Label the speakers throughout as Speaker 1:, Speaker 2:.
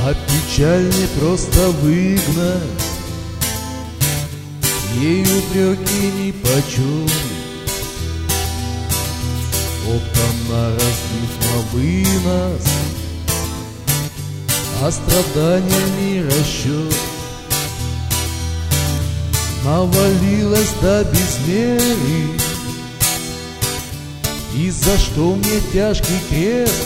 Speaker 1: А печаль не просто выгнать, ей упреки нипочем. Оптом на разбит на вынос, а страданиями расчет. Навалилась до безмеры, и за что мне тяжкий крест?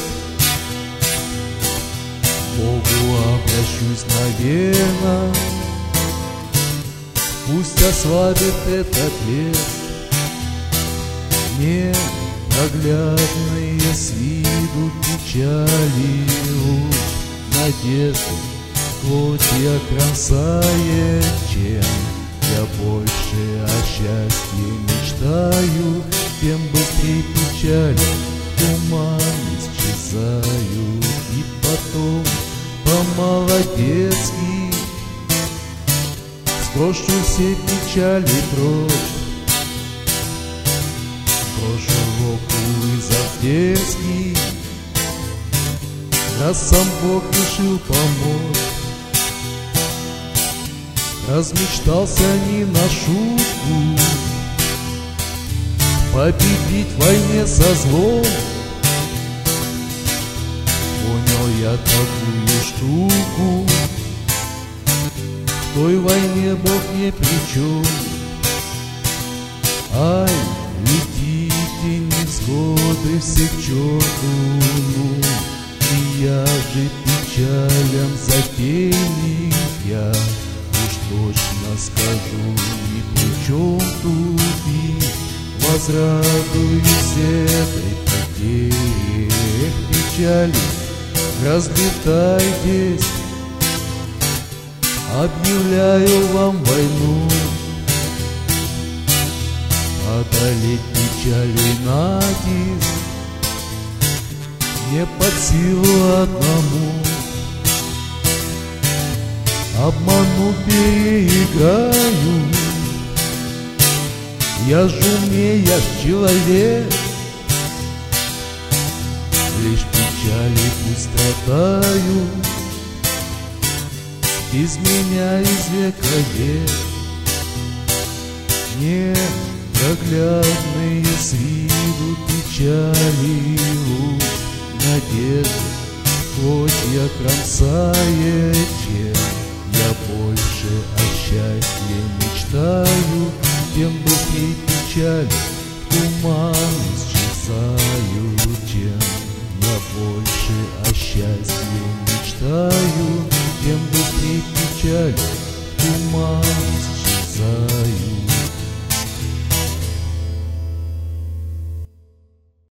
Speaker 1: Богу обращусь, наверно, пусть ослабит этот лес. Ненаглядные с виду печали, надежды плотья кромсает, чем я больше о счастье мечтаю, тем быстрее печали туман исчезают. И потом по-молодецки сброшу все печали прочь, брошу руку из детский, раз сам Бог решил помочь. Размечтался не на шутку победить в войне со злом. Понял я такую штуку, в той войне Бог не при чем. Ай, летите невзгоды все к черту, ну, и я же печалям затейник, я точно скажу, ни при чем тут, и возрадуюсь этой потере. Эх, печали, разлетайтесь, объявляю вам войну. Одолеть печали натиск не под силу одному. Обману переиграю, я ж умею, я ж человек. Лишь печали пусть страдают, без меня из века в век. Непроглядные с виду печали, надежды плотья кромсает, чем я больше о счастье мечтаю, тем быстрее печали туман исчезают. Чем я больше о счастье мечтаю, тем быстрее печали туман